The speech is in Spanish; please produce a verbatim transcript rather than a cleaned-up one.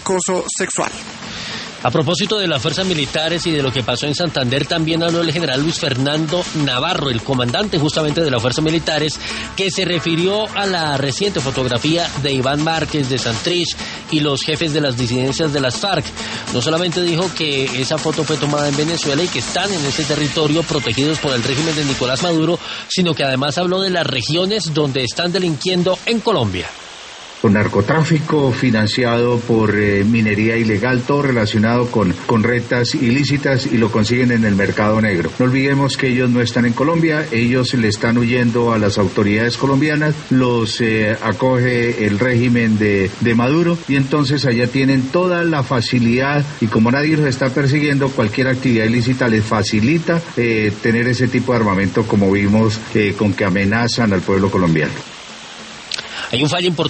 acoso sexual. A propósito de las fuerzas militares y de lo que pasó en Santander, también habló el general Luis Fernando Navarro, el comandante justamente de las fuerzas militares, que se refirió a la reciente fotografía de Iván Márquez de Santrich y los jefes de las disidencias de las FARC. No solamente dijo que esa foto fue tomada en Venezuela y que están en ese territorio protegidos por el régimen de Nicolás Maduro, sino que además habló de las regiones donde están delinquiendo en Colombia. Con narcotráfico financiado por eh, minería ilegal, todo relacionado con, con rentas ilícitas, y lo consiguen en el mercado negro. No olvidemos que ellos no están en Colombia, ellos le están huyendo a las autoridades colombianas, los eh, acoge el régimen de, de Maduro, y entonces allá tienen toda la facilidad, y como nadie los está persiguiendo, cualquier actividad ilícita les facilita eh, tener ese tipo de armamento, como vimos eh, con que amenazan al pueblo colombiano. Hay un fallo importante